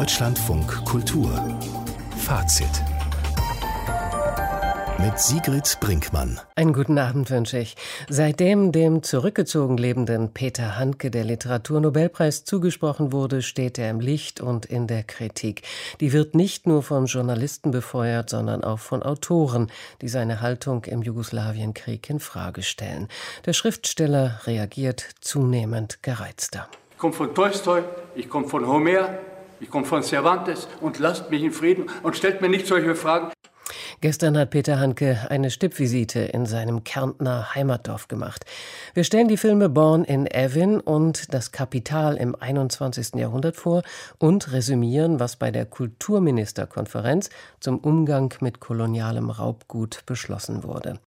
Deutschlandfunk Kultur Fazit mit Sigrid Brinkmann. Einen guten Abend wünsche ich. Seitdem dem zurückgezogen lebenden Peter Handke der Literaturnobelpreis zugesprochen wurde, steht er im Licht und in der Kritik. Die wird nicht nur von Journalisten befeuert, sondern auch von Autoren, die seine Haltung im Jugoslawienkrieg in Frage stellen. Der Schriftsteller reagiert zunehmend gereizter. Ich komme von Tolstoi, ich komme von Homer, ich komme von Cervantes und lasst mich in Frieden und stellt mir nicht solche Fragen. Gestern hat Peter Handke eine Stippvisite in seinem Kärntner Heimatdorf gemacht. Wir stellen die Filme Born in Evin und Das Kapital im 21. Jahrhundert vor und resümieren, was bei der Kulturministerkonferenz zum Umgang mit kolonialem Raubgut beschlossen wurde.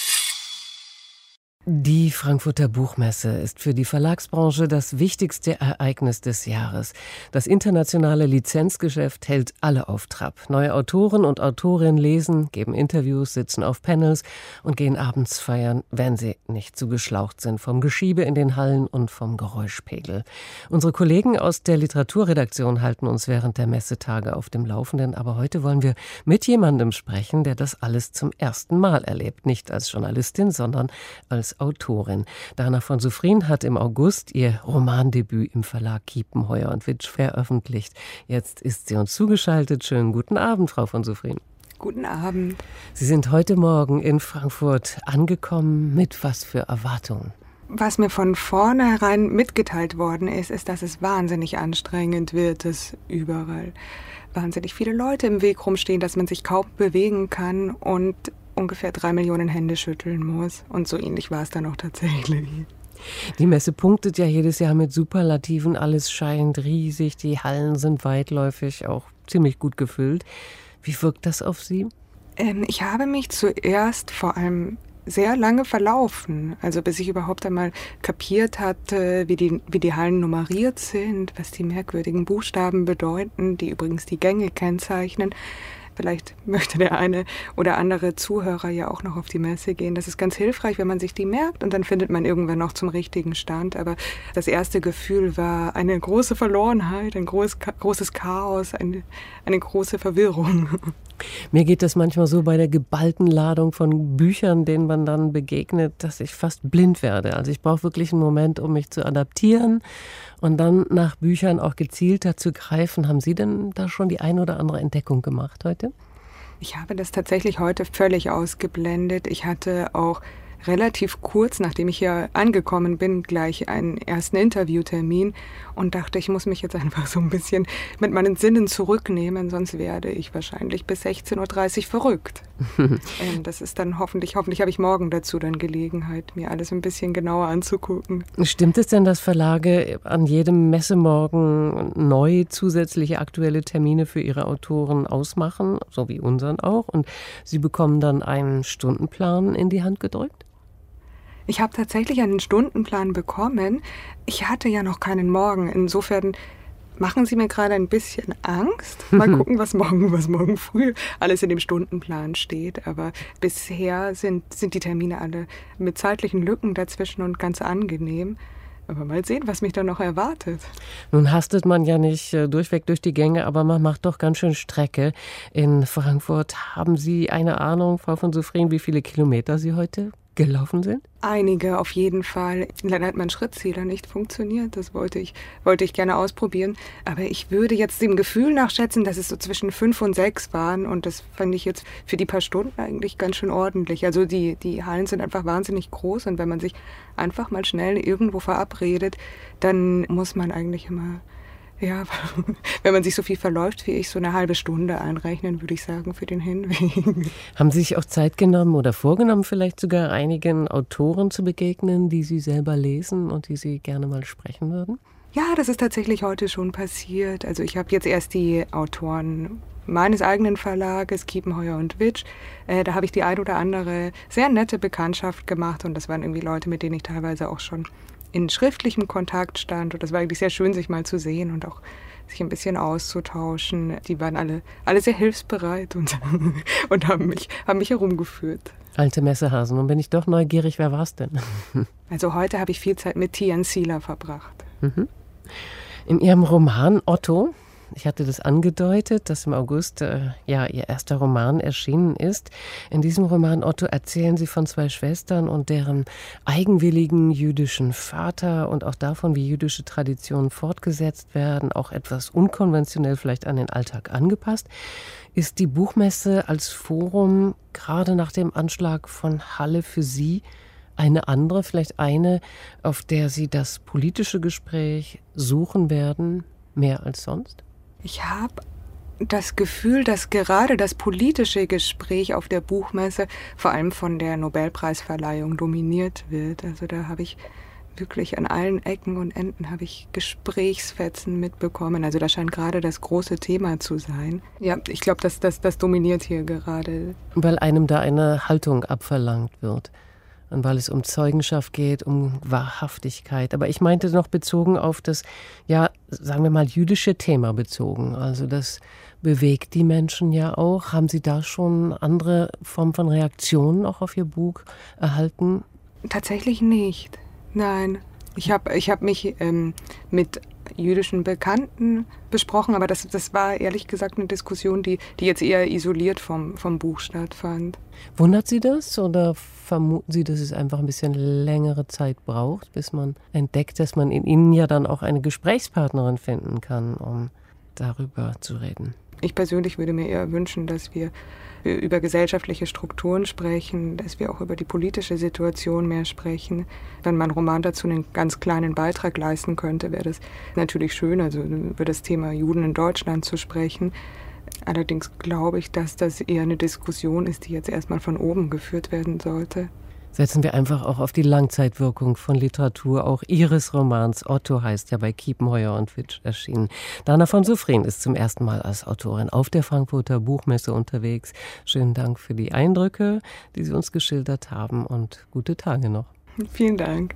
Die Frankfurter Buchmesse ist für die Verlagsbranche das wichtigste Ereignis des Jahres. Das internationale Lizenzgeschäft hält alle auf Trab. Neue Autoren und Autorinnen lesen, geben Interviews, sitzen auf Panels und gehen abends feiern, wenn sie nicht zu geschlaucht sind vom Geschiebe in den Hallen und vom Geräuschpegel. Unsere Kollegen aus der Literaturredaktion halten uns während der Messetage auf dem Laufenden, aber heute wollen wir mit jemandem sprechen, der das alles zum ersten Mal erlebt. Nicht als Journalistin, sondern als Autorin. Dana von Soufrien hat im August ihr Romandebüt im Verlag Kiepenheuer & Witsch veröffentlicht. Jetzt ist sie uns zugeschaltet. Schönen guten Abend, Frau von Soufrien. Guten Abend. Sie sind heute Morgen in Frankfurt angekommen. Mit was für Erwartungen? Was mir von vornherein mitgeteilt worden ist, ist, dass es wahnsinnig anstrengend wird, dass überall wahnsinnig viele Leute im Weg rumstehen, dass man sich kaum bewegen kann und ungefähr 3 Millionen Hände schütteln muss. Und so ähnlich war es dann auch tatsächlich. Die Messe punktet ja jedes Jahr mit Superlativen. Alles scheint riesig, die Hallen sind weitläufig, auch ziemlich gut gefüllt. Wie wirkt das auf Sie? Ich habe mich zuerst vor allem sehr lange verlaufen. Also bis ich überhaupt einmal kapiert hatte, wie die Hallen nummeriert sind, was die merkwürdigen Buchstaben bedeuten, die übrigens die Gänge kennzeichnen. Vielleicht möchte der eine oder andere Zuhörer ja auch noch auf die Messe gehen. Das ist ganz hilfreich, wenn man sich die merkt und dann findet man irgendwann noch zum richtigen Stand. Aber das erste Gefühl war eine große Verlorenheit, ein großes Chaos, eine große Verwirrung. Mir geht das manchmal so bei der geballten Ladung von Büchern, denen man dann begegnet, dass ich fast blind werde. Also ich brauche wirklich einen Moment, um mich zu adaptieren und dann nach Büchern auch gezielter zu greifen. Haben Sie denn da schon die ein oder andere Entdeckung gemacht heute? Ich habe das tatsächlich heute völlig ausgeblendet. Ich hatte auch relativ kurz, nachdem ich hier angekommen bin, gleich einen ersten Interviewtermin und dachte, ich muss mich jetzt einfach so ein bisschen mit meinen Sinnen zurücknehmen, sonst werde ich wahrscheinlich bis 16:30 Uhr verrückt. Das ist dann hoffentlich habe ich morgen dazu dann Gelegenheit, mir alles ein bisschen genauer anzugucken. Stimmt es denn, dass Verlage an jedem Messemorgen neu zusätzliche aktuelle Termine für ihre Autoren ausmachen, so wie unseren auch, und sie bekommen dann einen Stundenplan in die Hand gedrückt? Ich habe tatsächlich einen Stundenplan bekommen. Ich hatte ja noch keinen Morgen. Insofern machen Sie mir gerade ein bisschen Angst. Mal gucken, was morgen früh alles in dem Stundenplan steht. Aber bisher sind die Termine alle mit zeitlichen Lücken dazwischen und ganz angenehm. Aber mal sehen, was mich da noch erwartet. Nun hastet man ja nicht durchweg durch die Gänge, aber man macht doch ganz schön Strecke in Frankfurt. Haben Sie eine Ahnung, Frau von Soufrien, wie viele Kilometer Sie heute gelaufen sind? Einige auf jeden Fall. Leider hat mein Schrittzähler nicht funktioniert. Das wollte ich gerne ausprobieren. Aber ich würde jetzt dem Gefühl nachschätzen, dass es so zwischen 5 und 6 waren. Und das fand ich jetzt für die paar Stunden eigentlich ganz schön ordentlich. Also die Hallen sind einfach wahnsinnig groß. Und wenn man sich einfach mal schnell irgendwo verabredet, dann muss man eigentlich immer, ja, wenn man sich so viel verläuft wie ich, so eine halbe Stunde einrechnen, würde ich sagen, für den Hinweg. Haben Sie sich auch Zeit genommen oder vorgenommen, vielleicht sogar einigen Autoren zu begegnen, die Sie selber lesen und die Sie gerne mal sprechen würden? Ja, das ist tatsächlich heute schon passiert. Also ich habe jetzt erst die Autoren meines eigenen Verlages, Kiepenheuer & Witsch, da habe ich die ein oder andere sehr nette Bekanntschaft gemacht und das waren irgendwie Leute, mit denen ich teilweise auch schon in schriftlichem Kontakt stand und das war eigentlich sehr schön, sich mal zu sehen und auch sich ein bisschen auszutauschen. Die waren alle sehr hilfsbereit und haben mich herumgeführt. Alte Messehasen. Nun bin ich doch neugierig, wer war's denn? Also heute habe ich viel Zeit mit Tian Sila verbracht. In Ihrem Roman Otto Ich hatte das angedeutet, dass im August ihr erster Roman erschienen ist. In diesem Roman, Otto, erzählen Sie von zwei Schwestern und deren eigenwilligen jüdischen Vater und auch davon, wie jüdische Traditionen fortgesetzt werden, auch etwas unkonventionell vielleicht an den Alltag angepasst. Ist die Buchmesse als Forum gerade nach dem Anschlag von Halle für Sie eine andere, vielleicht eine, auf der Sie das politische Gespräch suchen werden, mehr als sonst? Ich habe das Gefühl, dass gerade das politische Gespräch auf der Buchmesse vor allem von der Nobelpreisverleihung dominiert wird. Also da habe ich wirklich an allen Ecken und Enden habe ich Gesprächsfetzen mitbekommen. Also das scheint gerade das große Thema zu sein. Ja, ich glaube, das dominiert hier gerade. Weil einem da eine Haltung abverlangt wird. Und weil es um Zeugenschaft geht, um Wahrhaftigkeit. Aber ich meinte noch bezogen auf das, sagen wir mal, jüdische Thema bezogen. Also das bewegt die Menschen ja auch. Haben Sie da schon andere Formen von Reaktionen auch auf Ihr Buch erhalten? Tatsächlich nicht. Nein. Ich hab mich mit jüdischen Bekannten besprochen, aber das war ehrlich gesagt eine Diskussion, die jetzt eher isoliert vom Buch stattfand. Wundert Sie das oder vermuten Sie, dass es einfach ein bisschen längere Zeit braucht, bis man entdeckt, dass man in Ihnen ja dann auch eine Gesprächspartnerin finden kann, um darüber zu reden? Ich persönlich würde mir eher wünschen, dass wir über gesellschaftliche Strukturen sprechen, dass wir auch über die politische Situation mehr sprechen. Wenn mein Roman dazu einen ganz kleinen Beitrag leisten könnte, wäre das natürlich schön, also über das Thema Juden in Deutschland zu sprechen. Allerdings glaube ich, dass das eher eine Diskussion ist, die jetzt erstmal von oben geführt werden sollte. Setzen wir einfach auch auf die Langzeitwirkung von Literatur. Auch Ihres Romans Otto heißt ja bei Kiepenheuer und Witsch erschienen. Dana von Suffren ist zum ersten Mal als Autorin auf der Frankfurter Buchmesse unterwegs. Schönen Dank für die Eindrücke, die Sie uns geschildert haben, und gute Tage noch. Vielen Dank.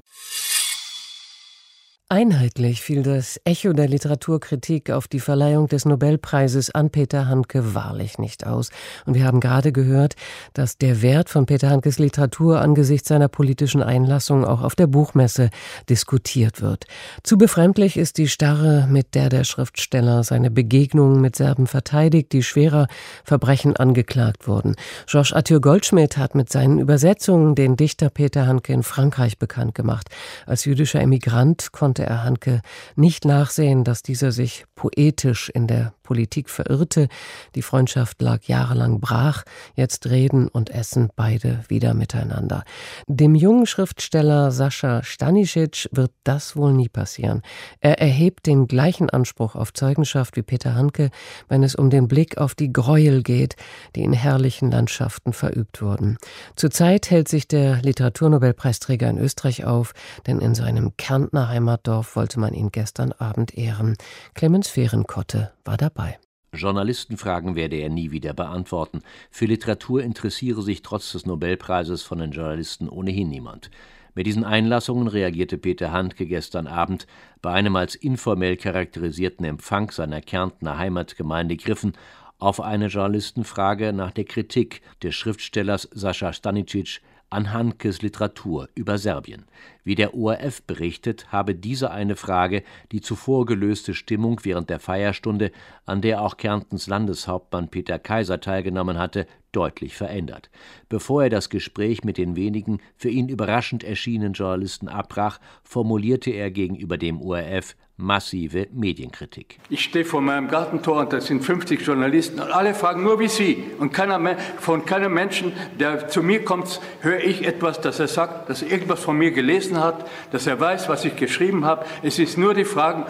Einheitlich fiel das Echo der Literaturkritik auf die Verleihung des Nobelpreises an Peter Handke wahrlich nicht aus. Und wir haben gerade gehört, dass der Wert von Peter Handkes Literatur angesichts seiner politischen Einlassung auch auf der Buchmesse diskutiert wird. Zu befremdlich ist die Starre, mit der der Schriftsteller seine Begegnungen mit Serben verteidigt, die schwerer Verbrechen angeklagt wurden. Georges Arthur Goldschmidt hat mit seinen Übersetzungen den Dichter Peter Handke in Frankreich bekannt gemacht. Als jüdischer Emigrant konnte er Handke nicht nachsehen, dass dieser sich poetisch in der Politik verirrte. Die Freundschaft lag jahrelang brach. Jetzt reden und essen beide wieder miteinander. Dem jungen Schriftsteller Sascha Stanisic wird das wohl nie passieren. Er erhebt den gleichen Anspruch auf Zeugenschaft wie Peter Handke, wenn es um den Blick auf die Gräuel geht, die in herrlichen Landschaften verübt wurden. Zurzeit hält sich der Literaturnobelpreisträger in Österreich auf, denn in seinem Kärntner Heimatdorf wollte man ihn gestern Abend ehren. Clemens Fehrenkotte war dabei. Journalistenfragen werde er nie wieder beantworten. Für Literatur interessiere sich trotz des Nobelpreises von den Journalisten ohnehin niemand. Mit diesen Einlassungen reagierte Peter Handke gestern Abend bei einem als informell charakterisierten Empfang seiner Kärntner Heimatgemeinde Griffen auf eine Journalistenfrage nach der Kritik des Schriftstellers Sascha Stanisic an Handkes Literatur über Serbien. Wie der ORF berichtet, habe diese eine Frage die zuvor gelöste Stimmung während der Feierstunde, an der auch Kärntens Landeshauptmann Peter Kaiser teilgenommen hatte, deutlich verändert. Bevor er das Gespräch mit den wenigen für ihn überraschend erschienenen Journalisten abbrach, formulierte er gegenüber dem ORF massive Medienkritik. Ich stehe vor meinem Gartentor und da sind 50 Journalisten und alle fragen nur wie Sie. Und von keinem Menschen, der zu mir kommt, höre ich etwas, dass er sagt, dass er irgendwas von mir gelesen hat, dass er weiß, was ich geschrieben habe. Es ist nur die Frage,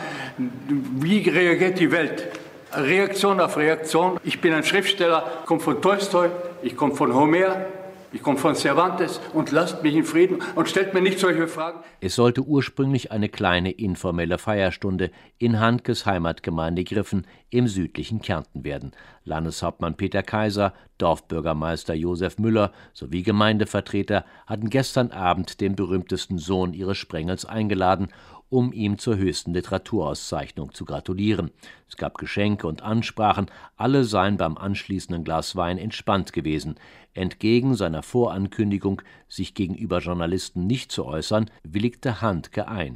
wie reagiert die Welt? Reaktion auf Reaktion. Ich bin ein Schriftsteller, komme von Tolstoi, ich komme von Homer, ich komme von Cervantes und lasst mich in Frieden und stellt mir nicht solche Fragen. Es sollte ursprünglich eine kleine informelle Feierstunde in Handkes Heimatgemeinde Griffen im südlichen Kärnten werden. Landeshauptmann Peter Kaiser, Dorfbürgermeister Josef Müller sowie Gemeindevertreter hatten gestern Abend den berühmtesten Sohn ihres Sprengels eingeladen, um ihm zur höchsten Literaturauszeichnung zu gratulieren. Es gab Geschenke und Ansprachen, alle seien beim anschließenden Glas Wein entspannt gewesen. Entgegen seiner Vorankündigung, sich gegenüber Journalisten nicht zu äußern, willigte Handke ein.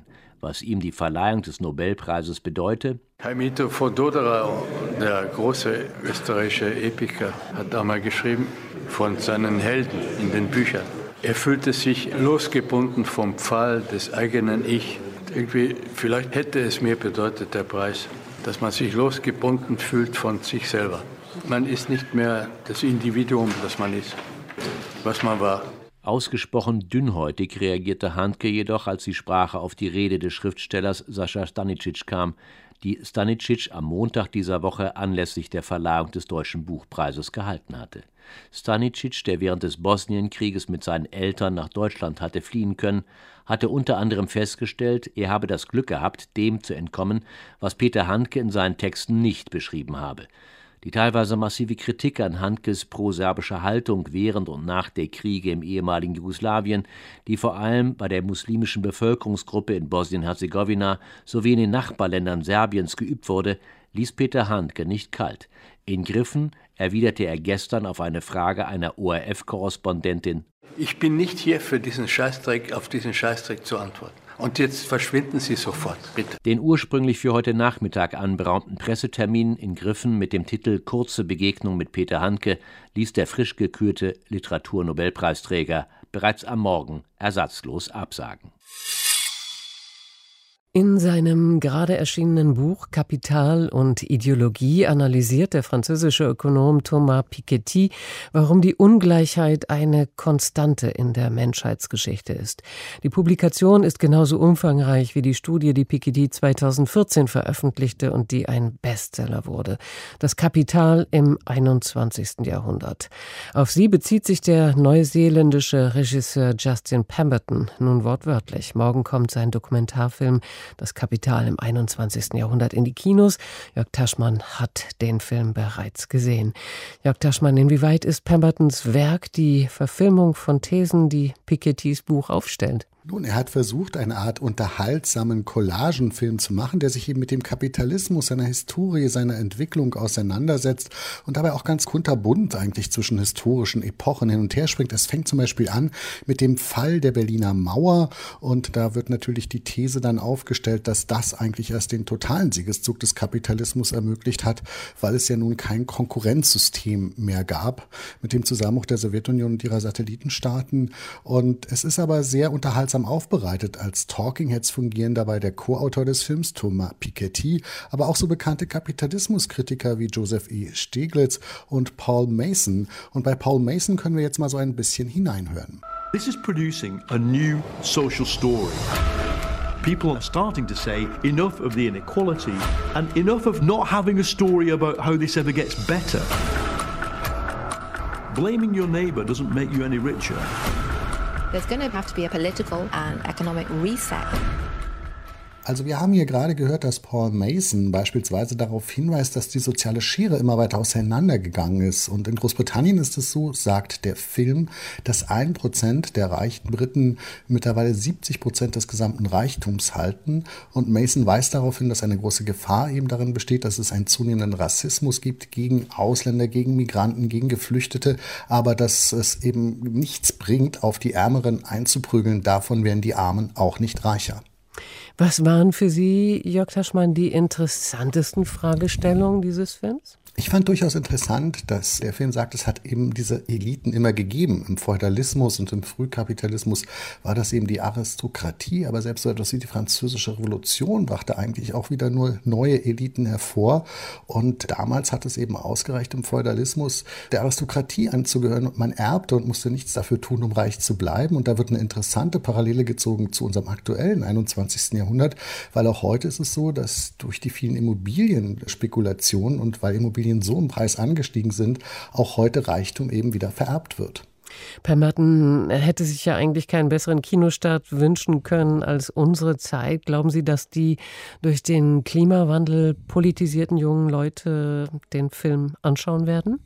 was ihm die Verleihung des Nobelpreises bedeute. Heimito von Doderer, der große österreichische Epiker, hat einmal geschrieben von seinen Helden in den Büchern. Er fühlte sich losgebunden vom Pfahl des eigenen Ich. Irgendwie, vielleicht hätte es mir bedeutet, der Preis, dass man sich losgebunden fühlt von sich selber. Man ist nicht mehr das Individuum, das man ist, was man war. Ausgesprochen dünnhäutig reagierte Handke jedoch, als die Sprache auf die Rede des Schriftstellers Sascha Stanicic kam, die Stanicic am Montag dieser Woche anlässlich der Verleihung des Deutschen Buchpreises gehalten hatte. Stanicic, der während des Bosnienkrieges mit seinen Eltern nach Deutschland hatte fliehen können, hatte unter anderem festgestellt, er habe das Glück gehabt, dem zu entkommen, was Peter Handke in seinen Texten nicht beschrieben habe. Die teilweise massive Kritik an Handkes pro-serbischer Haltung während und nach der Kriege im ehemaligen Jugoslawien, die vor allem bei der muslimischen Bevölkerungsgruppe in Bosnien-Herzegowina sowie in den Nachbarländern Serbiens geübt wurde, ließ Peter Handke nicht kalt. In Griffen erwiderte er gestern auf eine Frage einer ORF-Korrespondentin: Ich bin nicht hier für diesen Scheißdreck, auf diesen Scheißdreck zu antworten. Und jetzt verschwinden Sie sofort, bitte. Den ursprünglich für heute Nachmittag anberaumten Pressetermin in Griffen mit dem Titel »Kurze Begegnung mit Peter Handke« ließ der frisch gekürte Literaturnobelpreisträger bereits am Morgen ersatzlos absagen. In seinem gerade erschienenen Buch »Kapital und Ideologie« analysiert der französische Ökonom Thomas Piketty, warum die Ungleichheit eine Konstante in der Menschheitsgeschichte ist. Die Publikation ist genauso umfangreich wie die Studie, die Piketty 2014 veröffentlichte und die ein Bestseller wurde. Das Kapital im 21. Jahrhundert. Auf sie bezieht sich der neuseeländische Regisseur Justin Pemberton nun wortwörtlich. Morgen kommt sein Dokumentarfilm »Das Kapital im 21. Jahrhundert« in die Kinos. Jörg Taschmann hat den Film bereits gesehen. Jörg Taschmann, inwieweit ist Pembertons Werk die Verfilmung von Thesen, die Pikettys Buch aufstellt? Nun, er hat versucht, eine Art unterhaltsamen Collagenfilm zu machen, der sich eben mit dem Kapitalismus, seiner Historie, seiner Entwicklung auseinandersetzt und dabei auch ganz kunterbunt eigentlich zwischen historischen Epochen hin und her springt. Es fängt zum Beispiel an mit dem Fall der Berliner Mauer und da wird natürlich die These dann aufgestellt, dass das eigentlich erst den totalen Siegeszug des Kapitalismus ermöglicht hat, weil es ja nun kein Konkurrenzsystem mehr gab mit dem Zusammenbruch der Sowjetunion und ihrer Satellitenstaaten. Und es ist aber sehr unterhaltsam aufbereitet. Als Talking Heads fungieren dabei der Co-Autor des Films, Thomas Piketty, aber auch so bekannte Kapitalismuskritiker wie Joseph E. Stiglitz und Paul Mason. Und bei Paul Mason können wir jetzt mal so ein bisschen hineinhören. This is producing a new social story. People are starting to say enough of the inequality and enough of not having a story about how this ever gets better. Blaming your neighbor doesn't make you any richer. There's going to have to be a political and economic reset. Also wir haben hier gerade gehört, dass Paul Mason beispielsweise darauf hinweist, dass die soziale Schere immer weiter auseinandergegangen ist. Und in Großbritannien ist es so, sagt der Film, dass 1% der reichen Briten mittlerweile 70% des gesamten Reichtums halten. Und Mason weist darauf hin, dass eine große Gefahr eben darin besteht, dass es einen zunehmenden Rassismus gibt gegen Ausländer, gegen Migranten, gegen Geflüchtete, aber dass es eben nichts bringt, auf die Ärmeren einzuprügeln. Davon werden die Armen auch nicht reicher. Was waren für Sie, Jörg Taschmann, die interessantesten Fragestellungen dieses Films? Ich fand durchaus interessant, dass der Film sagt, es hat eben diese Eliten immer gegeben. Im Feudalismus und im Frühkapitalismus war das eben die Aristokratie, aber selbst so etwas wie die Französische Revolution brachte eigentlich auch wieder nur neue Eliten hervor. Und damals hat es eben ausgereicht, im Feudalismus der Aristokratie anzugehören und man erbte und musste nichts dafür tun, um reich zu bleiben. Und da wird eine interessante Parallele gezogen zu unserem aktuellen 21. Jahrhundert, weil auch heute ist es so, dass durch die vielen Immobilienspekulationen und weil Immobilien so im Preis angestiegen sind, auch heute Reichtum eben wieder vererbt wird. Pemberton hätte sich ja eigentlich keinen besseren Kinostart wünschen können als unsere Zeit. Glauben Sie, dass die durch den Klimawandel politisierten jungen Leute den Film anschauen werden?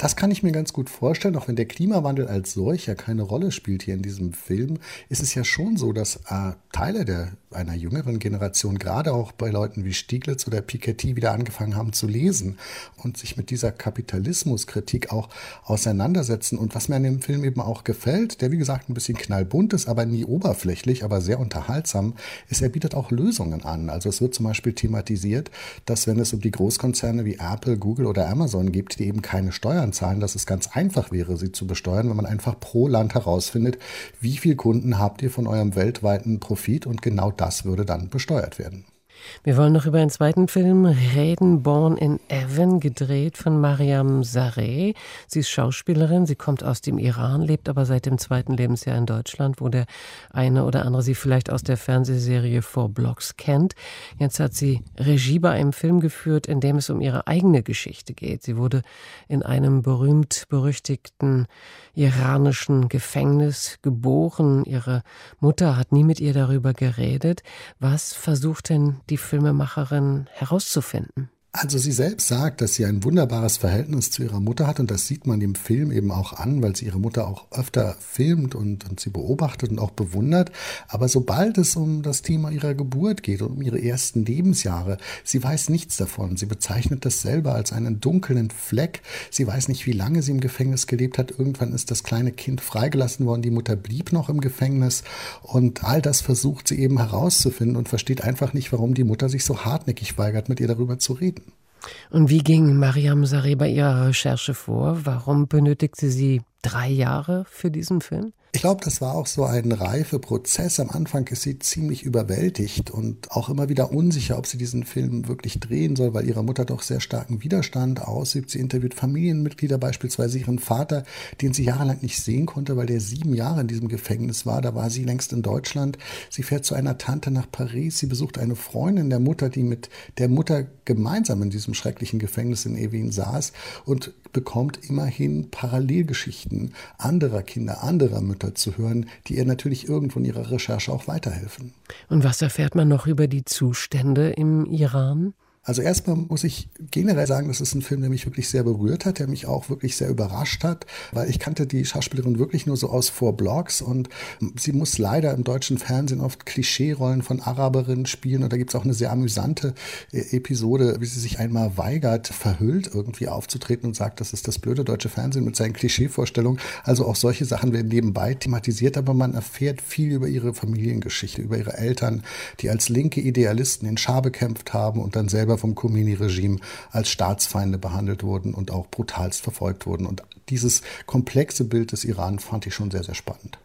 Das kann ich mir ganz gut vorstellen, auch wenn der Klimawandel als solcher keine Rolle spielt hier in diesem Film, ist es ja schon so, dass Teile einer jüngeren Generation, gerade auch bei Leuten wie Stieglitz oder Piketty, wieder angefangen haben zu lesen und sich mit dieser Kapitalismuskritik auch auseinandersetzen. Und was mir an dem Film eben auch gefällt, der wie gesagt ein bisschen knallbunt ist, aber nie oberflächlich, aber sehr unterhaltsam, ist, er bietet auch Lösungen an. Also es wird zum Beispiel thematisiert, dass wenn es um die Großkonzerne wie Apple, Google oder Amazon gibt, die eben keine Steuern zahlen, dass es ganz einfach wäre, sie zu besteuern, wenn man einfach pro Land herausfindet, wie viele Kunden habt ihr von eurem weltweiten Profit, und genau das würde dann besteuert werden. Wir wollen noch über einen zweiten Film reden, Born in Evin, gedreht von Mariam Sareh. Sie ist Schauspielerin, sie kommt aus dem Iran, lebt aber seit dem 2. Lebensjahr in Deutschland, wo der eine oder andere sie vielleicht aus der Fernsehserie Four Blocks kennt. Jetzt hat sie Regie bei einem Film geführt, in dem es um ihre eigene Geschichte geht. Sie wurde in einem berühmt-berüchtigten iranischen Gefängnis geboren. Ihre Mutter hat nie mit ihr darüber geredet. Was versucht denn die Filmemacherin herauszufinden? Also sie selbst sagt, dass sie ein wunderbares Verhältnis zu ihrer Mutter hat, und das sieht man dem Film eben auch an, weil sie ihre Mutter auch öfter filmt und sie beobachtet und auch bewundert. Aber sobald es um das Thema ihrer Geburt geht und um ihre ersten Lebensjahre, sie weiß nichts davon. Sie bezeichnet das selber als einen dunklen Fleck. Sie weiß nicht, wie lange sie im Gefängnis gelebt hat. Irgendwann ist das kleine Kind freigelassen worden, die Mutter blieb noch im Gefängnis, und all das versucht sie eben herauszufinden und versteht einfach nicht, warum die Mutter sich so hartnäckig weigert, mit ihr darüber zu reden. Und wie ging Mariam Sareh bei ihrer Recherche vor? Warum benötigte sie 3 Jahre für diesen Film? Ich glaube, das war auch so ein Reifeprozess. Am Anfang ist sie ziemlich überwältigt und auch immer wieder unsicher, ob sie diesen Film wirklich drehen soll, weil ihre Mutter doch sehr starken Widerstand ausübt. Sie interviewt Familienmitglieder, beispielsweise ihren Vater, den sie jahrelang nicht sehen konnte, weil der 7 Jahre in diesem Gefängnis war. Da war sie längst in Deutschland. Sie fährt zu einer Tante nach Paris. Sie besucht eine Freundin der Mutter, die mit der Mutter gemeinsam in diesem schrecklichen Gefängnis in Evin saß, und bekommt immerhin Parallelgeschichten anderer Kinder, anderer Mütter zu hören, die ihr natürlich irgendwo in ihrer Recherche auch weiterhelfen. Und was erfährt man noch über die Zustände im Iran? Also erstmal muss ich generell sagen, das ist ein Film, der mich wirklich sehr berührt hat, der mich auch wirklich sehr überrascht hat, weil ich kannte die Schauspielerin wirklich nur so aus Four Blocks, und sie muss leider im deutschen Fernsehen oft Klischee-Rollen von Araberinnen spielen, und da gibt es auch eine sehr amüsante Episode, wie sie sich einmal weigert, verhüllt irgendwie aufzutreten und sagt, das ist das blöde deutsche Fernsehen mit seinen Klischeevorstellungen. Also auch solche Sachen werden nebenbei thematisiert, aber man erfährt viel über ihre Familiengeschichte, über ihre Eltern, die als linke Idealisten den Schah bekämpft haben und dann selber vom Khomeini-Regime als Staatsfeinde behandelt wurden und auch brutalst verfolgt wurden. Und dieses komplexe Bild des Iran fand ich schon sehr, sehr spannend.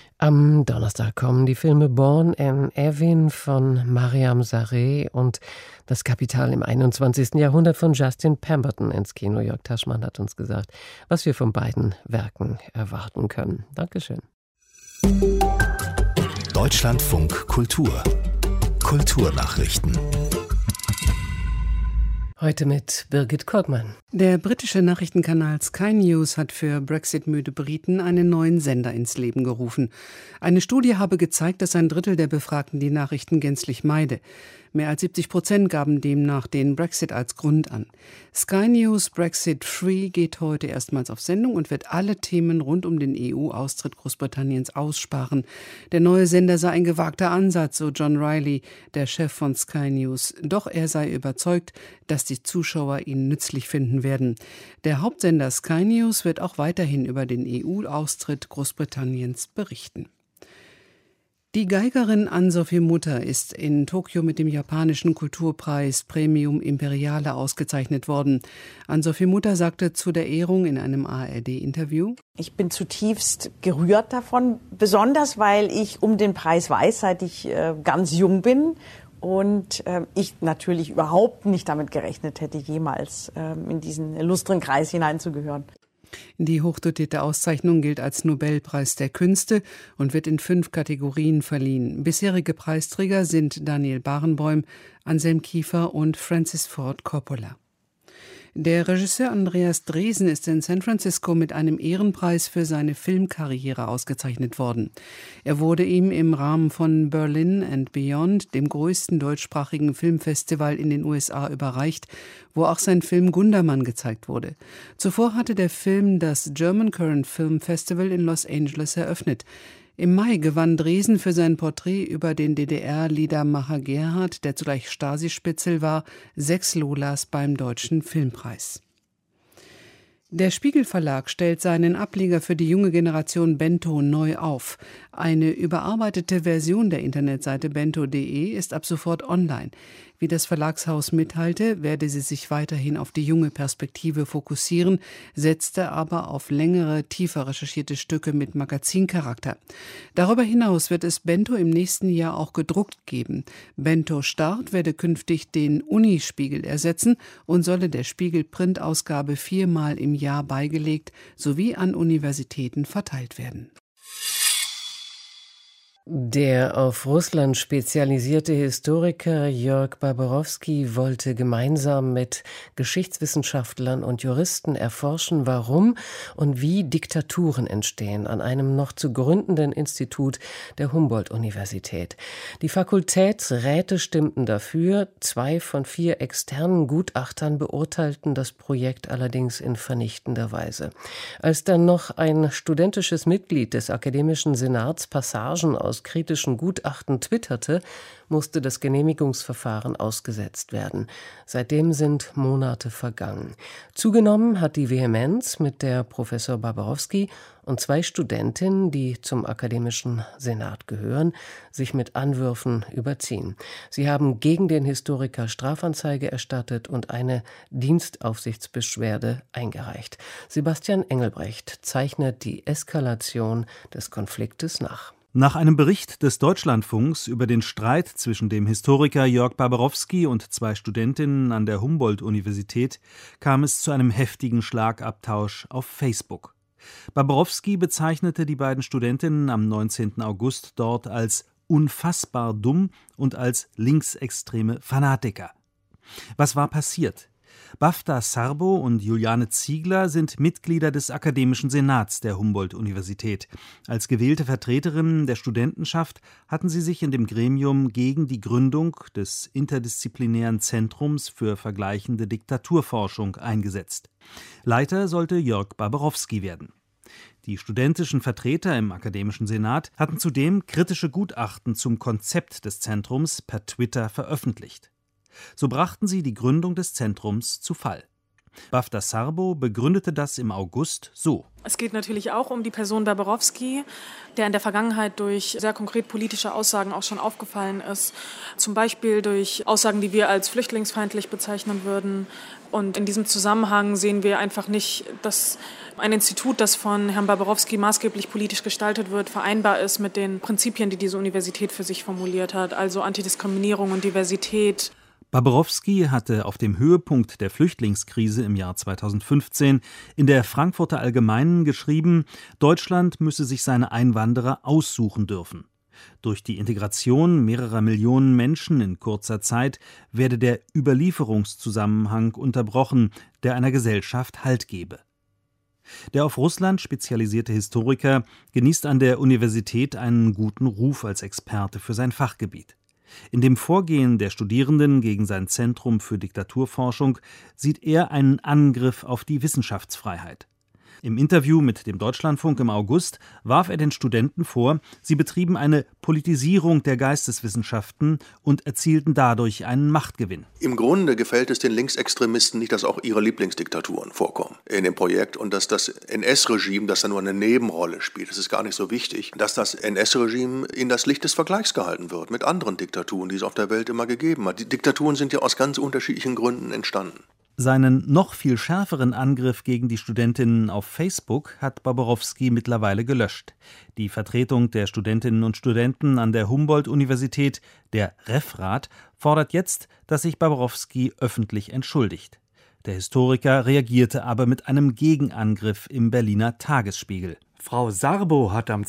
Am Donnerstag kommen die Filme Born in Evin von Mariam Sareh und Das Kapital im 21. Jahrhundert von Justin Pemberton ins Kino. Jörg Taschmann hat uns gesagt, was wir von beiden Werken erwarten können. Dankeschön. Deutschlandfunk Kultur. Kulturnachrichten. Heute mit Birgit Kolkmann. Der britische Nachrichtenkanal Sky News hat für Brexit-müde Briten einen neuen Sender ins Leben gerufen. Eine Studie habe gezeigt, dass 1/3 der Befragten die Nachrichten gänzlich meide. Mehr als 70% gaben demnach den Brexit als Grund an. Sky News Brexit Free geht heute erstmals auf Sendung und wird alle Themen rund um den EU-Austritt Großbritanniens aussparen. Der neue Sender sei ein gewagter Ansatz, so John Riley, der Chef von Sky News. Doch er sei überzeugt, dass die Zuschauer ihn nützlich finden werden. Der Hauptsender Sky News wird auch weiterhin über den EU-Austritt Großbritanniens berichten. Die Geigerin Ann-Sophie Mutter ist in Tokio mit dem japanischen Kulturpreis Premium Imperiale ausgezeichnet worden. Ann-Sophie Mutter sagte zu der Ehrung in einem ARD-Interview: Ich bin zutiefst gerührt davon, besonders weil ich um den Preis weiß, seit ich ganz jung bin. Und ich natürlich überhaupt nicht damit gerechnet hätte, jemals in diesen illustren Kreis hineinzugehören. Die hochdotierte Auszeichnung gilt als Nobelpreis der Künste und wird in 5 Kategorien verliehen. Bisherige Preisträger sind Daniel Barenboim, Anselm Kiefer und Francis Ford Coppola. Der Regisseur Andreas Dresen ist in San Francisco mit einem Ehrenpreis für seine Filmkarriere ausgezeichnet worden. Er wurde ihm im Rahmen von Berlin and Beyond, dem größten deutschsprachigen Filmfestival in den USA, überreicht, wo auch sein Film Gundermann gezeigt wurde. Zuvor hatte der Film das German Current Film Festival in Los Angeles eröffnet. Im Mai gewann Dresen für sein Porträt über den DDR-Liedermacher Gerhard, der zugleich Stasi-Spitzel war, 6 Lolas beim Deutschen Filmpreis. Der Spiegel Verlag stellt seinen Ableger für die junge Generation Bento neu auf. Eine überarbeitete Version der Internetseite bento.de ist ab sofort online. Wie das Verlagshaus mitteilte, werde sie sich weiterhin auf die junge Perspektive fokussieren, setzte aber auf längere, tiefer recherchierte Stücke mit Magazincharakter. Darüber hinaus wird es Bento im nächsten Jahr auch gedruckt geben. Bento Start werde künftig den Unispiegel ersetzen und solle der Spiegel-Printausgabe 4-mal im Jahr beigelegt sowie an Universitäten verteilt werden. Der auf Russland spezialisierte Historiker Jörg Barbarowski wollte gemeinsam mit Geschichtswissenschaftlern und Juristen erforschen, warum und wie Diktaturen entstehen an einem noch zu gründenden Institut der Humboldt-Universität. Die Fakultätsräte stimmten dafür, 2 von 4 externen Gutachtern beurteilten das Projekt allerdings in vernichtender Weise. Als dann noch ein studentisches Mitglied des Akademischen Senats Passagen aus kritischen Gutachten twitterte, musste das Genehmigungsverfahren ausgesetzt werden. Seitdem sind Monate vergangen. Zugenommen hat die Vehemenz, mit der Professor Barbarowski und 2 Studentinnen, die zum Akademischen Senat gehören, sich mit Anwürfen überziehen. Sie haben gegen den Historiker Strafanzeige erstattet und eine Dienstaufsichtsbeschwerde eingereicht. Sebastian Engelbrecht zeichnet die Eskalation des Konfliktes nach. Nach einem Bericht des Deutschlandfunks über den Streit zwischen dem Historiker Jörg Barbarowski und 2 Studentinnen an der Humboldt-Universität kam es zu einem heftigen Schlagabtausch auf Facebook. Barbarowski bezeichnete die beiden Studentinnen am 19. August dort als unfassbar dumm und als linksextreme Fanatiker. Was war passiert? Bafta Sarbo und Juliane Ziegler sind Mitglieder des Akademischen Senats der Humboldt-Universität. Als gewählte Vertreterinnen der Studentenschaft hatten sie sich in dem Gremium gegen die Gründung des interdisziplinären Zentrums für vergleichende Diktaturforschung eingesetzt. Leiter sollte Jörg Barbarowski werden. Die studentischen Vertreter im Akademischen Senat hatten zudem kritische Gutachten zum Konzept des Zentrums per Twitter veröffentlicht. So brachten sie die Gründung des Zentrums zu Fall. Bafta Sarbo begründete das im August so. Es geht natürlich auch um die Person Barbarowski, der in der Vergangenheit durch sehr konkret politische Aussagen auch schon aufgefallen ist. Zum Beispiel durch Aussagen, die wir als flüchtlingsfeindlich bezeichnen würden. Und in diesem Zusammenhang sehen wir einfach nicht, dass ein Institut, das von Herrn Barbarowski maßgeblich politisch gestaltet wird, vereinbar ist mit den Prinzipien, die diese Universität für sich formuliert hat, also Antidiskriminierung und Diversität. Barbarowski hatte auf dem Höhepunkt der Flüchtlingskrise im Jahr 2015 in der Frankfurter Allgemeinen geschrieben, Deutschland müsse sich seine Einwanderer aussuchen dürfen. Durch die Integration mehrerer Millionen Menschen in kurzer Zeit werde der Überlieferungszusammenhang unterbrochen, der einer Gesellschaft Halt gebe. Der auf Russland spezialisierte Historiker genießt an der Universität einen guten Ruf als Experte für sein Fachgebiet. In dem Vorgehen der Studierenden gegen sein Zentrum für Diktaturforschung sieht er einen Angriff auf die Wissenschaftsfreiheit. Im Interview mit dem Deutschlandfunk im August warf er den Studenten vor, sie betrieben eine Politisierung der Geisteswissenschaften und erzielten dadurch einen Machtgewinn. Im Grunde gefällt es den Linksextremisten nicht, dass auch ihre Lieblingsdiktaturen vorkommen in dem Projekt und dass das NS-Regime, das da nur eine Nebenrolle spielt, das ist gar nicht so wichtig, dass das NS-Regime in das Licht des Vergleichs gehalten wird mit anderen Diktaturen, die es auf der Welt immer gegeben hat. Die Diktaturen sind ja aus ganz unterschiedlichen Gründen entstanden. Seinen noch viel schärferen Angriff gegen die Studentinnen auf Facebook hat Barbarowski mittlerweile gelöscht. Die Vertretung der Studentinnen und Studenten an der Humboldt-Universität, der Referat, fordert jetzt, dass sich Barbarowski öffentlich entschuldigt. Der Historiker reagierte aber mit einem Gegenangriff im Berliner Tagesspiegel. Frau Sarbo hat am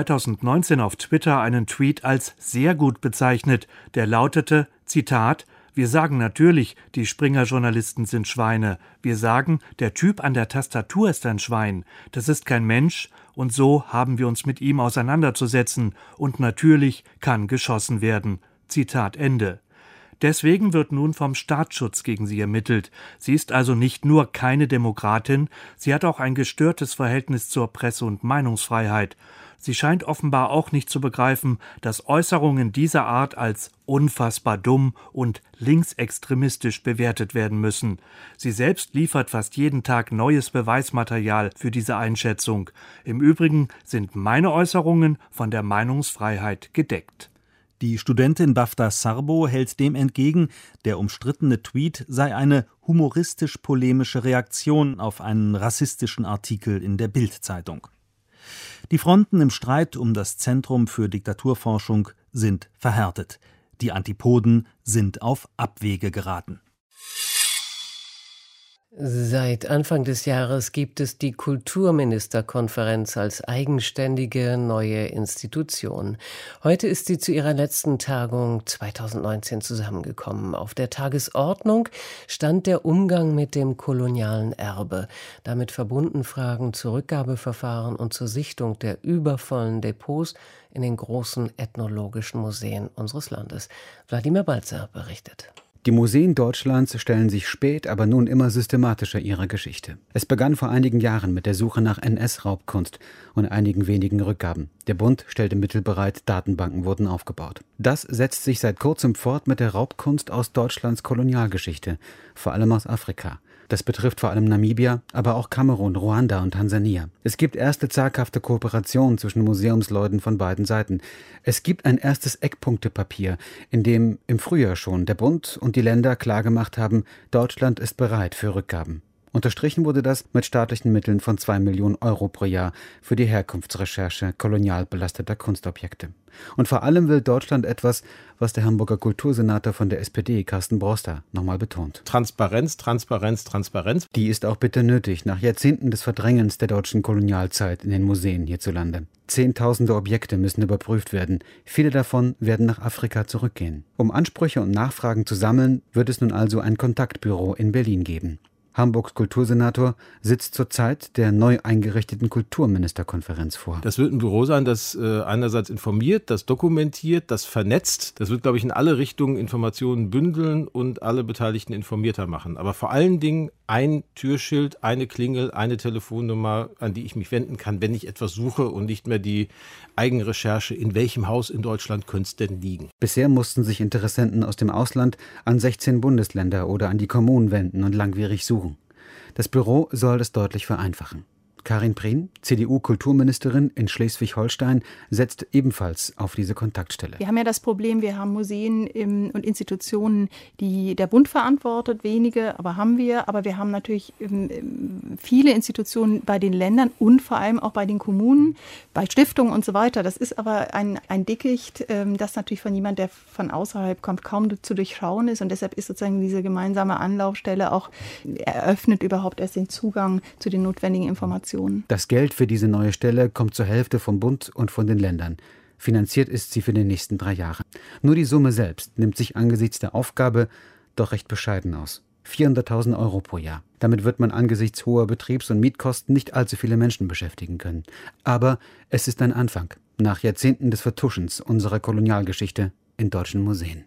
2.9.2019 auf Twitter einen Tweet als sehr gut bezeichnet, der lautete, Zitat, Wir sagen natürlich, die Springer-Journalisten sind Schweine. Wir sagen, der Typ an der Tastatur ist ein Schwein. Das ist kein Mensch und so haben wir uns mit ihm auseinanderzusetzen. Und natürlich kann geschossen werden. Zitat Ende. Deswegen wird nun vom Staatsschutz gegen sie ermittelt. Sie ist also nicht nur keine Demokratin, sie hat auch ein gestörtes Verhältnis zur Presse- und Meinungsfreiheit. Sie scheint offenbar auch nicht zu begreifen, dass Äußerungen dieser Art als unfassbar dumm und linksextremistisch bewertet werden müssen. Sie selbst liefert fast jeden Tag neues Beweismaterial für diese Einschätzung. Im Übrigen sind meine Äußerungen von der Meinungsfreiheit gedeckt. Die Studentin Bafta Sarbo hält dem entgegen, der umstrittene Tweet sei eine humoristisch-polemische Reaktion auf einen rassistischen Artikel in der Bild-Zeitung. Die Fronten im Streit um das Zentrum für Diktaturforschung sind verhärtet. Die Antipoden sind auf Abwege geraten. Seit Anfang des Jahres gibt es die Kulturministerkonferenz als eigenständige neue Institution. Heute ist sie zu ihrer letzten Tagung 2019 zusammengekommen. Auf der Tagesordnung stand der Umgang mit dem kolonialen Erbe. Damit verbunden Fragen zu Rückgabeverfahren und zur Sichtung der übervollen Depots in den großen ethnologischen Museen unseres Landes. Wladimir Balzer berichtet. Die Museen Deutschlands stellen sich spät, aber nun immer systematischer ihrer Geschichte. Es begann vor einigen Jahren mit der Suche nach NS-Raubkunst und einigen wenigen Rückgaben. Der Bund stellte Mittel bereit, Datenbanken wurden aufgebaut. Das setzt sich seit kurzem fort mit der Raubkunst aus Deutschlands Kolonialgeschichte, vor allem aus Afrika. Das betrifft vor allem Namibia, aber auch Kamerun, Ruanda und Tansania. Es gibt erste zaghafte Kooperationen zwischen Museumsleuten von beiden Seiten. Es gibt ein erstes Eckpunktepapier, in dem im Frühjahr schon der Bund und die Länder klargemacht haben, Deutschland ist bereit für Rückgaben. Unterstrichen wurde das mit staatlichen Mitteln von 2 Millionen Euro pro Jahr für die Herkunftsrecherche kolonial belasteter Kunstobjekte. Und vor allem will Deutschland etwas, was der Hamburger Kultursenator von der SPD, Carsten Broster, nochmal betont. Transparenz, Transparenz, Transparenz. Die ist auch bitter nötig, nach Jahrzehnten des Verdrängens der deutschen Kolonialzeit in den Museen hierzulande. Zehntausende Objekte müssen überprüft werden. Viele davon werden nach Afrika zurückgehen. Um Ansprüche und Nachfragen zu sammeln, wird es nun also ein Kontaktbüro in Berlin geben. Hamburgs Kultursenator sitzt zurzeit der neu eingerichteten Kulturministerkonferenz vor. Das wird ein Büro sein, das einerseits informiert, das dokumentiert, das vernetzt. Das wird, glaube ich, in alle Richtungen Informationen bündeln und alle Beteiligten informierter machen. Aber vor allen Dingen ein Türschild, eine Klingel, eine Telefonnummer, an die ich mich wenden kann, wenn ich etwas suche und nicht mehr die Eigenrecherche, in welchem Haus in Deutschland könnte es denn liegen. Bisher mussten sich Interessenten aus dem Ausland an 16 Bundesländer oder an die Kommunen wenden und langwierig suchen. Das Büro soll das deutlich vereinfachen. Karin Prien, CDU-Kulturministerin in Schleswig-Holstein, setzt ebenfalls auf diese Kontaktstelle. Wir haben ja das Problem, wir haben Museen und Institutionen, die der Bund verantwortet, wenige, aber haben wir. Aber wir haben natürlich viele Institutionen bei den Ländern und vor allem auch bei den Kommunen, bei Stiftungen und so weiter. Das ist aber ein Dickicht, das natürlich von jemand, der von außerhalb kommt, kaum zu durchschauen ist. Und deshalb ist sozusagen diese gemeinsame Anlaufstelle auch eröffnet überhaupt erst den Zugang zu den notwendigen Informationen. Das Geld für diese neue Stelle kommt zur Hälfte vom Bund und von den Ländern. Finanziert ist sie für die nächsten 3 Jahre. Nur die Summe selbst nimmt sich angesichts der Aufgabe doch recht bescheiden aus. 400.000 Euro pro Jahr. Damit wird man angesichts hoher Betriebs- und Mietkosten nicht allzu viele Menschen beschäftigen können. Aber es ist ein Anfang, nach Jahrzehnten des Vertuschens unserer Kolonialgeschichte in deutschen Museen.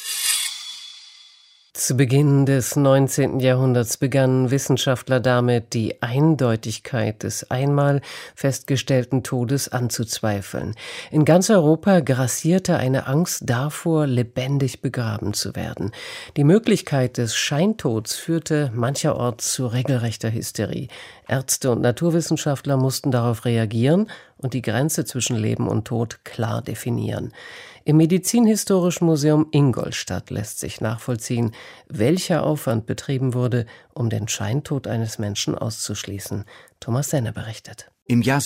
Zu Beginn des 19. Jahrhunderts begannen Wissenschaftler damit, die Eindeutigkeit des einmal festgestellten Todes anzuzweifeln. In ganz Europa grassierte eine Angst davor, lebendig begraben zu werden. Die Möglichkeit des Scheintods führte mancherorts zu regelrechter Hysterie. Ärzte und Naturwissenschaftler mussten darauf reagieren und die Grenze zwischen Leben und Tod klar definieren. Im Medizinhistorischen Museum Ingolstadt lässt sich nachvollziehen, welcher Aufwand betrieben wurde, um den Scheintod eines Menschen auszuschließen. Thomas Senne berichtet. Im Jahr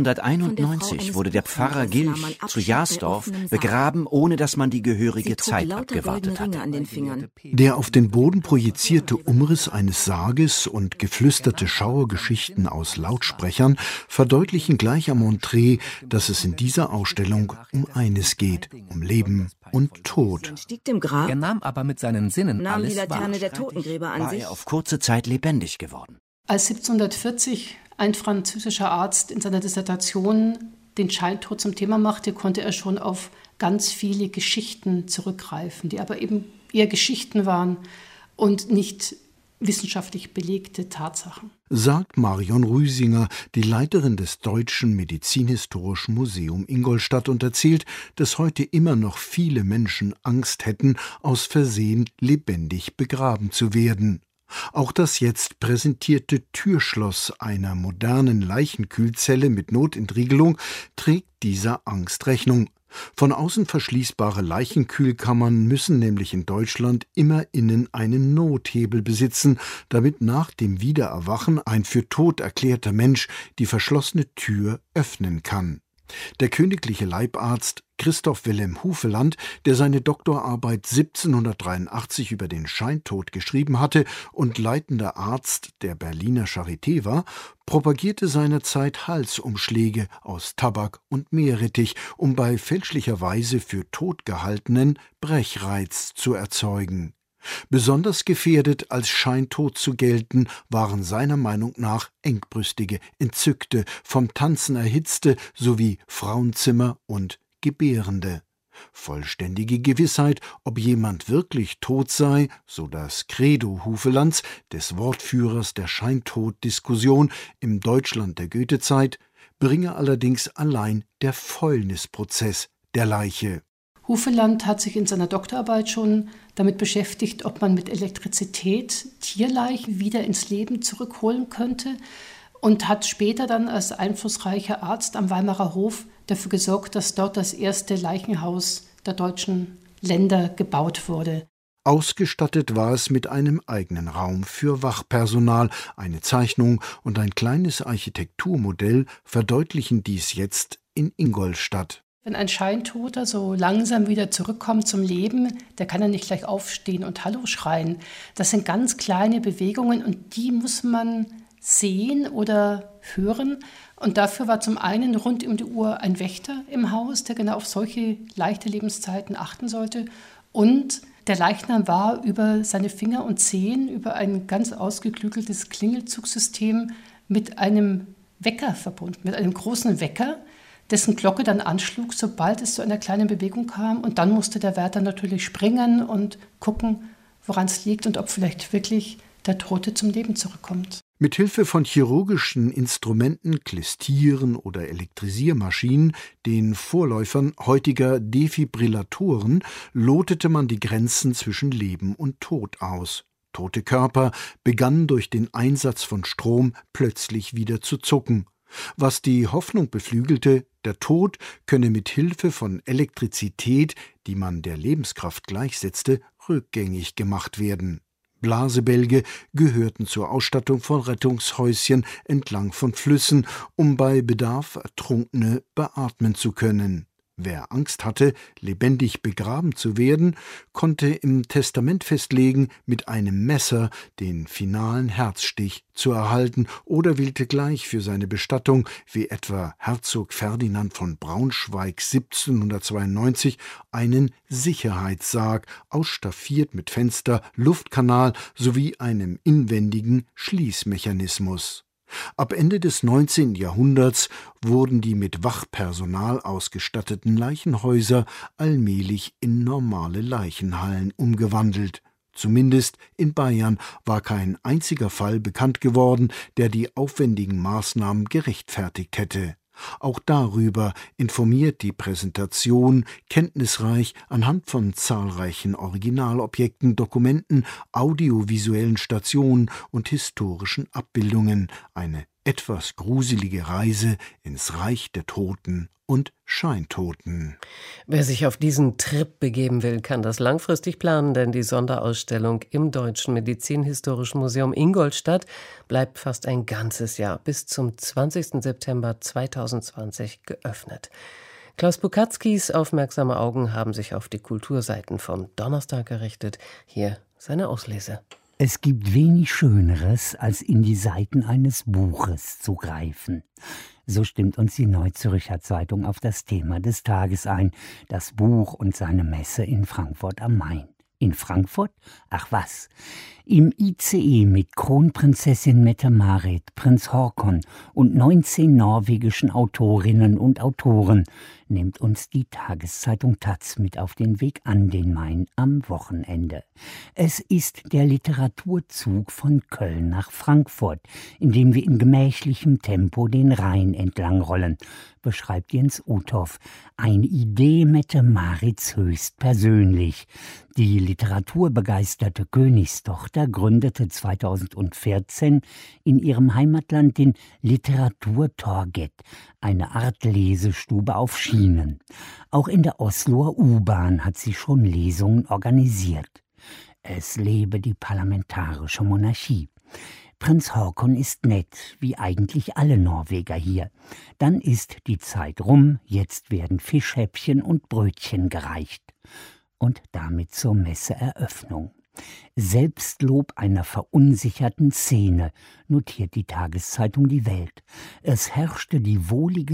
1791 wurde der Pfarrer Gilch zu Jasdorf begraben, ohne dass man die gehörige Zeit abgewartet hatte. Der auf den Boden projizierte Umriss eines Sarges und geflüsterte Schauergeschichten aus Lautsprechern verdeutlichen gleich am Entree, dass es in dieser Ausstellung um eines geht, um Leben und Tod. Er nahm aber mit seinen Sinnen alles wahr. War er auf kurze Zeit lebendig geworden. Als 1740 ein französischer Arzt in seiner Dissertation den Scheintod zum Thema machte, konnte er schon auf ganz viele Geschichten zurückgreifen, die aber eben eher Geschichten waren und nicht wissenschaftlich belegte Tatsachen. Sagt Marion Rüsinger, die Leiterin des Deutschen Medizinhistorischen Museum Ingolstadt, und erzählt, dass heute immer noch viele Menschen Angst hätten, aus Versehen lebendig begraben zu werden. Auch das jetzt präsentierte Türschloss einer modernen Leichenkühlzelle mit Notentriegelung trägt dieser Angst Rechnung. Von außen verschließbare Leichenkühlkammern müssen nämlich in Deutschland immer innen einen Nothebel besitzen, damit nach dem Wiedererwachen ein für tot erklärter Mensch die verschlossene Tür öffnen kann. Der königliche Leibarzt Christoph Wilhelm Hufeland, der seine Doktorarbeit 1783 über den Scheintod geschrieben hatte und leitender Arzt der Berliner Charité war, propagierte seinerzeit Halsumschläge aus Tabak und Meerrettich, um bei fälschlicherweise für tot gehaltenen Brechreiz zu erzeugen. Besonders gefährdet, als scheintot zu gelten, waren seiner Meinung nach engbrüstige, entzückte, vom Tanzen erhitzte sowie Frauenzimmer und Gebärende. Vollständige Gewissheit, ob jemand wirklich tot sei, so das Credo Hufelands, des Wortführers der Scheintod-Diskussion im Deutschland der Goethezeit, bringe allerdings allein der Fäulnisprozess der Leiche. Hufeland hat sich in seiner Doktorarbeit schon damit beschäftigt, ob man mit Elektrizität Tierleichen wieder ins Leben zurückholen könnte, und hat später dann als einflussreicher Arzt am Weimarer Hof dafür gesorgt, dass dort das erste Leichenhaus der deutschen Länder gebaut wurde. Ausgestattet war es mit einem eigenen Raum für Wachpersonal. Eine Zeichnung und ein kleines Architekturmodell verdeutlichen dies jetzt in Ingolstadt. Wenn ein Scheintoter so langsam wieder zurückkommt zum Leben, der kann ja nicht gleich aufstehen und Hallo schreien. Das sind ganz kleine Bewegungen und die muss man sehen oder hören. Und dafür war zum einen rund um die Uhr ein Wächter im Haus, der genau auf solche leichte Lebenszeiten achten sollte. Und der Leichnam war über seine Finger und Zehen, über ein ganz ausgeklügeltes Klingelzugssystem mit einem Wecker verbunden, mit einem großen Wecker, dessen Glocke dann anschlug, sobald es zu einer kleinen Bewegung kam. Und dann musste der Wärter natürlich springen und gucken, woran es liegt und ob vielleicht wirklich der Tote zum Leben zurückkommt. Mit Hilfe von chirurgischen Instrumenten, Klistieren oder Elektrisiermaschinen, den Vorläufern heutiger Defibrillatoren, lotete man die Grenzen zwischen Leben und Tod aus. Tote Körper begannen durch den Einsatz von Strom plötzlich wieder zu zucken. Was die Hoffnung beflügelte, der Tod könne mit Hilfe von Elektrizität, die man der Lebenskraft gleichsetzte, rückgängig gemacht werden. Blasebälge gehörten zur Ausstattung von Rettungshäuschen entlang von Flüssen, um bei Bedarf Ertrunkene beatmen zu können. Wer Angst hatte, lebendig begraben zu werden, konnte im Testament festlegen, mit einem Messer den finalen Herzstich zu erhalten, oder wählte gleich für seine Bestattung, wie etwa Herzog Ferdinand von Braunschweig 1792, einen Sicherheitssarg, ausstaffiert mit Fenster, Luftkanal sowie einem inwendigen Schließmechanismus. Ab Ende des 19. Jahrhunderts wurden die mit Wachpersonal ausgestatteten Leichenhäuser allmählich in normale Leichenhallen umgewandelt. Zumindest in Bayern war kein einziger Fall bekannt geworden, der die aufwendigen Maßnahmen gerechtfertigt hätte. Auch darüber informiert die Präsentation kenntnisreich anhand von zahlreichen Originalobjekten, Dokumenten, audiovisuellen Stationen und historischen Abbildungen, eine etwas gruselige Reise ins Reich der Toten und Scheintoten. Wer sich auf diesen Trip begeben will, kann das langfristig planen, denn die Sonderausstellung im Deutschen Medizinhistorischen Museum Ingolstadt bleibt fast ein ganzes Jahr bis zum 20. September 2020 geöffnet. Klaus Bukatskis aufmerksame Augen haben sich auf die Kulturseiten vom Donnerstag gerichtet. Hier seine Auslese. Es gibt wenig Schöneres, als in die Seiten eines Buches zu greifen. So stimmt uns die Neuzürcher Zeitung auf das Thema des Tages ein, das Buch und seine Messe in Frankfurt am Main. In Frankfurt? Ach was. Im ICE mit Kronprinzessin Mette-Marit, Prinz Haakon und 19 norwegischen Autorinnen und Autoren nimmt uns die Tageszeitung taz mit auf den Weg an den Main am Wochenende. Es ist der Literaturzug von Köln nach Frankfurt, in dem wir in gemächlichem Tempo den Rhein entlang rollen, beschreibt Jens Uthoff. Eine Idee Mette-Marits höchst persönlich. Die literaturbegeisterte Königstochter gründete 2014 in ihrem Heimatland den Literaturtorget, eine Art Lesestube auf Schienen. Auch in der Osloer U-Bahn hat sie schon Lesungen organisiert. Es lebe die parlamentarische Monarchie. Prinz Haakon ist nett, wie eigentlich alle Norweger hier. Dann ist die Zeit rum, jetzt werden Fischhäppchen und Brötchen gereicht. Und damit zur Messeeröffnung. Selbstlob einer verunsicherten Szene, notiert die Tageszeitung Die Welt. Es herrschte die wohlige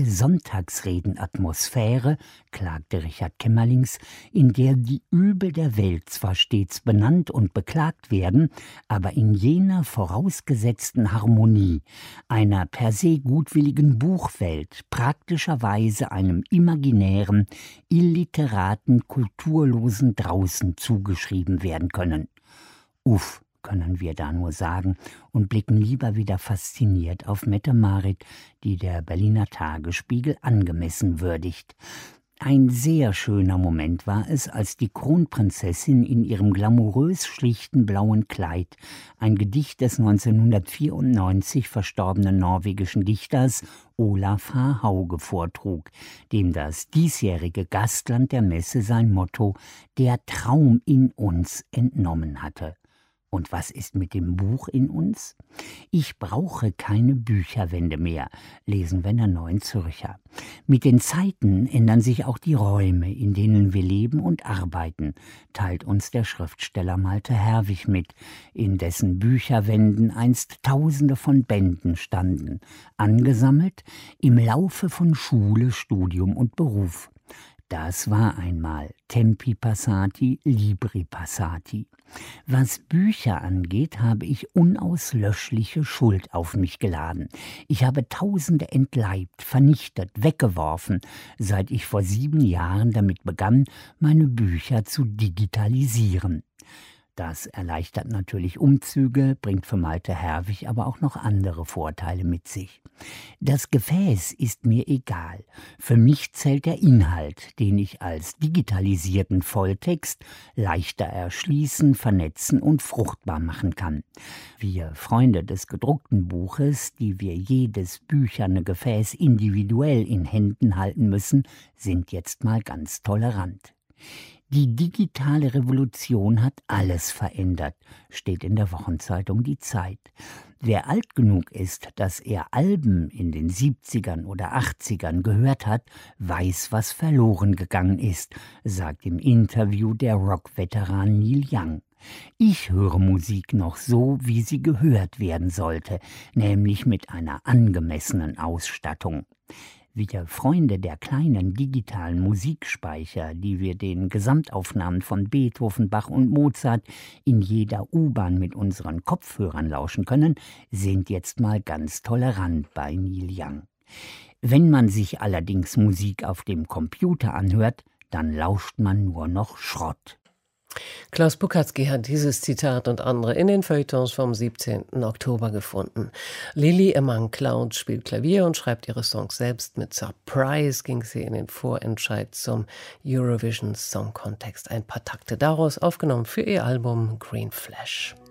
Sonntagsredenatmosphäre, klagte Richard Kämmerlings, in der die Übel der Welt zwar stets benannt und beklagt werden, aber in jener vorausgesetzten Harmonie, einer per se gutwilligen Buchwelt, praktischerweise einem imaginären, illiteraten, kulturlosen Draußen zugeschrieben werden können. Uff, können wir da nur sagen und blicken lieber wieder fasziniert auf Mette-Marit, die der Berliner Tagesspiegel angemessen würdigt. Ein sehr schöner Moment war es, als die Kronprinzessin in ihrem glamourös schlichten blauen Kleid ein Gedicht des 1994 verstorbenen norwegischen Dichters Olaf H. Hauge vortrug, dem das diesjährige Gastland der Messe sein Motto »Der Traum in uns« entnommen hatte. Und was ist mit dem Buch in uns? Ich brauche keine Bücherwände mehr, lesen wir in der Neuen Zürcher. Mit den Zeiten ändern sich auch die Räume, in denen wir leben und arbeiten, teilt uns der Schriftsteller Malte Herwig mit, in dessen Bücherwänden einst Tausende von Bänden standen, angesammelt im Laufe von Schule, Studium und Beruf. Das war einmal Tempi passati, libri passati. Was Bücher angeht, habe ich unauslöschliche Schuld auf mich geladen. Ich habe Tausende entleibt, vernichtet, weggeworfen, seit ich vor 7 Jahren damit begann, meine Bücher zu digitalisieren. Das erleichtert natürlich Umzüge, bringt für Malte Herwig aber auch noch andere Vorteile mit sich. Das Gefäß ist mir egal. Für mich zählt der Inhalt, den ich als digitalisierten Volltext leichter erschließen, vernetzen und fruchtbar machen kann. Wir Freunde des gedruckten Buches, die wir jedes bücherne Gefäß individuell in Händen halten müssen, sind jetzt mal ganz tolerant. Die digitale Revolution hat alles verändert, steht in der Wochenzeitung Die Zeit. Wer alt genug ist, dass er Alben in den 70ern oder 80ern gehört hat, weiß, was verloren gegangen ist, sagt im Interview der Rock-Veteran Neil Young. Ich höre Musik noch so, wie sie gehört werden sollte, nämlich mit einer angemessenen Ausstattung. Wir Freunde der kleinen digitalen Musikspeicher, die wir den Gesamtaufnahmen von Beethoven, Bach und Mozart in jeder U-Bahn mit unseren Kopfhörern lauschen können, sind jetzt mal ganz tolerant bei Neil Young. Wenn man sich allerdings Musik auf dem Computer anhört, dann lauscht man nur noch Schrott. Klaus Bukatski hat dieses Zitat und andere in den Feuilletons vom 17. Oktober gefunden. Lili Emman-Cloud spielt Klavier und schreibt ihre Songs selbst. Mit Surprise ging sie in den Vorentscheid zum Eurovision Song Contest. Ein paar Takte daraus aufgenommen für ihr Album Green Flash.